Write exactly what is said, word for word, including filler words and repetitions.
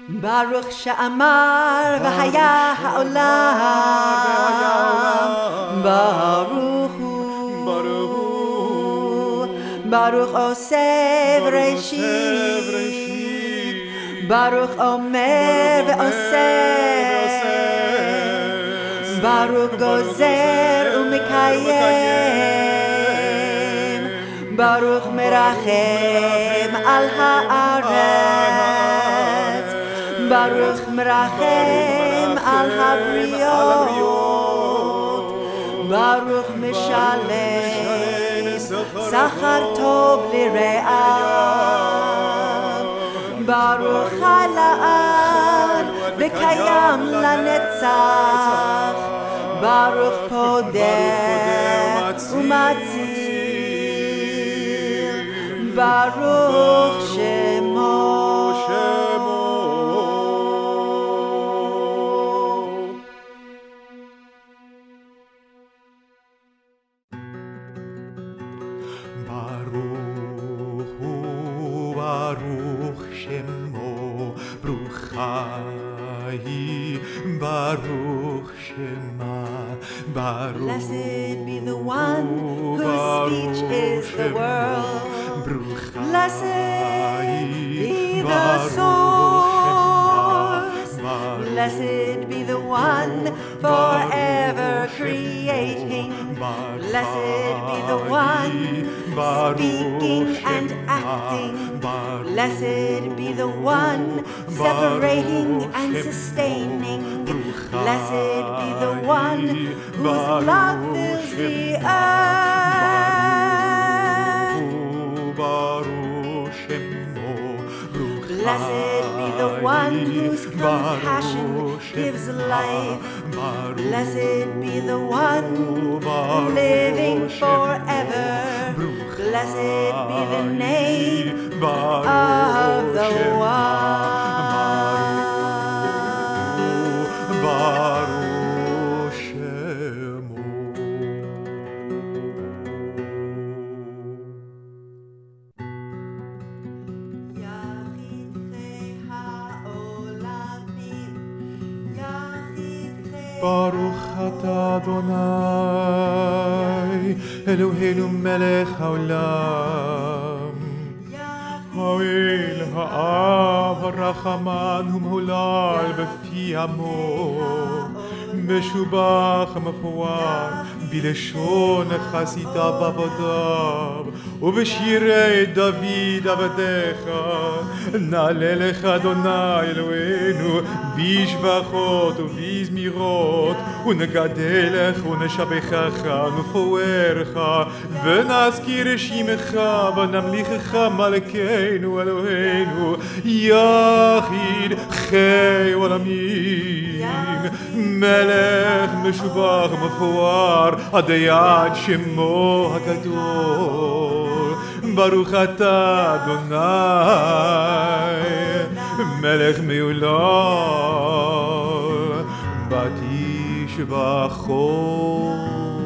ברוך שאמר והיה העולם, ברוך הוא, ברוך עושה בראשית, ברוך אומר ועושה, ברוך גוזר ומקיים, ברוך מרחם על הארץ, ברוך מרחם על הבריות, ברוך משלם שכר טוב לרעיו, ברוך חי לעד וקיים לנצח, ברוך פודה ומציל, ברוך שמו. ברוך הוא, ברוך שמו, ברוך חי, ברוך שמה, ברוך. Blessed be the one whose speech is the world. Blessed be the source. Blessed be the one forever creating. Blessed be the one speaking and acting. Blessed be the one separating and sustaining. Blessed be the one whose love fills the earth. Blessed be the one whose compassion gives life. Blessed be the one living forever. Blessed be the name of the one. ברוך אתה אדוני אלוהינו מלך העולם, האל האב הרחמן ומהולל בפי עמו, משובח ומפואר בלשון חסידיו ועבדיו ובשירי דוד עבדיך. נעלה לך אדוני אלוהינו בשבחות ובזמירות, ונגדלך ונשבחך ונפוארך ונזכיר שמך ונמליכך מלכנו אלוהינו יחיד חי עולמים, מלך משובח ומפואר עדי עד שמו הגדול. ברוך אתה אדוני מלך מהולל בתשבחות.